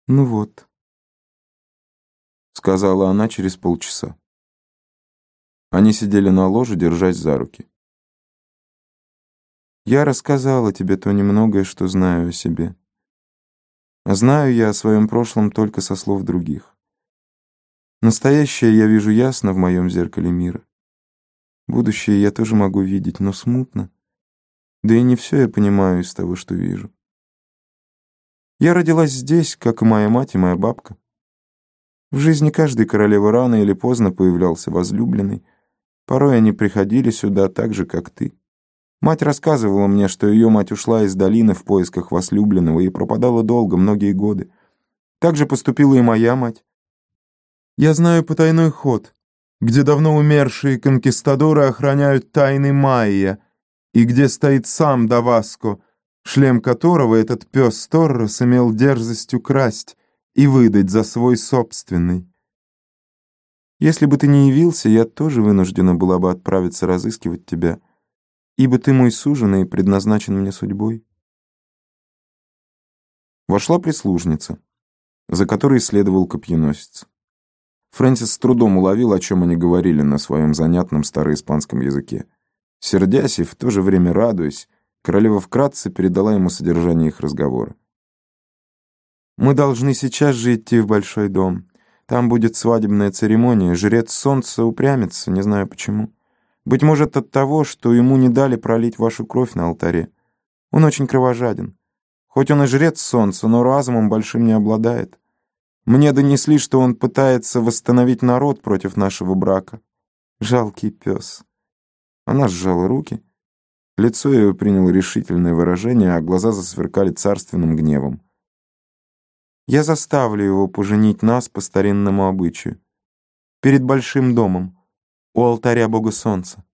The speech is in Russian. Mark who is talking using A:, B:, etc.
A: «Ну вот», — сказала она через полчаса. Они сидели на ложе, держась за руки. «Я рассказала тебе то немногое, что знаю о себе. А знаю я о своем прошлом только со слов других. Настоящее я вижу ясно в моем зеркале мира. Будущее я тоже могу видеть, но смутно. Да и не все я понимаю из того, что вижу. Я родилась здесь, как и моя мать и моя бабка. В жизни каждой королевы рано или поздно появлялся возлюбленный. Порой они приходили сюда так же, как ты. Мать рассказывала мне, что ее мать ушла из долины в поисках возлюбленного и пропадала долго, многие годы. Так же поступила и моя мать. Я знаю потайной ход, где давно умершие конкистадоры охраняют тайны майя, и где стоит сам Даваско, шлем которого этот пес Торрес имел дерзость украсть и выдать за свой собственный. Если бы ты не явился, я тоже вынуждена была бы отправиться разыскивать тебя, ибо ты мой суженый и предназначен мне судьбой». Вошла прислужница, за которой следовал копьеносец. Фрэнсис с трудом уловил, о чем они говорили на своем занятном староиспанском языке. Сердясь и в то же время радуясь, королева вкратце передала ему содержание их разговора. «Мы должны сейчас же идти в большой дом. Там будет свадебная церемония. Жрец солнца упрямится, не знаю почему. Быть может, от того, что ему не дали пролить вашу кровь на алтаре. Он очень кровожаден. Хоть он и жрец солнца, но разумом большим не обладает. Мне донесли, что он пытается восстановить народ против нашего брака. Жалкий пес». Она сжала руки. Лицо ее приняло решительное выражение, а глаза засверкали царственным гневом. «Я заставлю его поженить нас по старинному обычаю. Перед большим домом, у алтаря бога солнца.